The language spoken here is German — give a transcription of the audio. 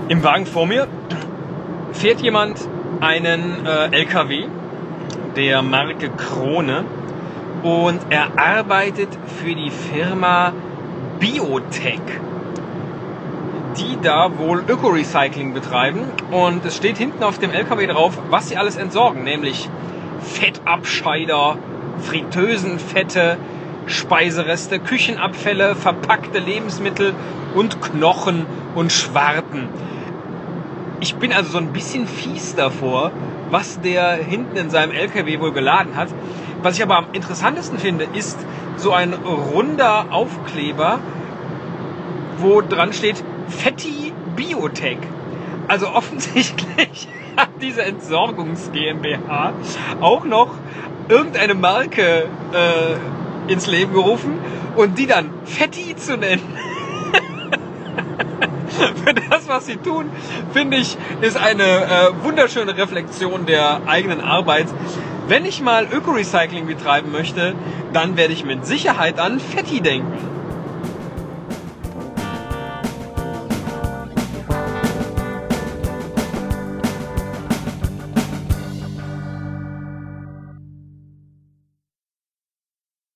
Im Wagen vor mir fährt jemand einen LKW der Marke Krone und er arbeitet für die Firma Biotech, die da wohl Öko-Recycling betreiben, und es steht hinten auf dem LKW drauf, was sie alles entsorgen, nämlich Fettabscheider, Fritteusenfette, Speisereste, Küchenabfälle, verpackte Lebensmittel und Knochen und Schwarten. Ich bin also so ein bisschen fies davor, was der hinten in seinem LKW wohl geladen hat. Was ich aber am interessantesten finde, ist so ein runder Aufkleber, wo dran steht Fetti Biotech. Also offensichtlich hat diese Entsorgungs GmbH auch noch irgendeine Marke ins Leben gerufen und die dann Fetti zu nennen. Für das, was sie tun, finde ich, ist eine wunderschöne Reflexion der eigenen Arbeit. Wenn ich mal Öko-Recycling betreiben möchte, dann werde ich mit Sicherheit an Fetti denken.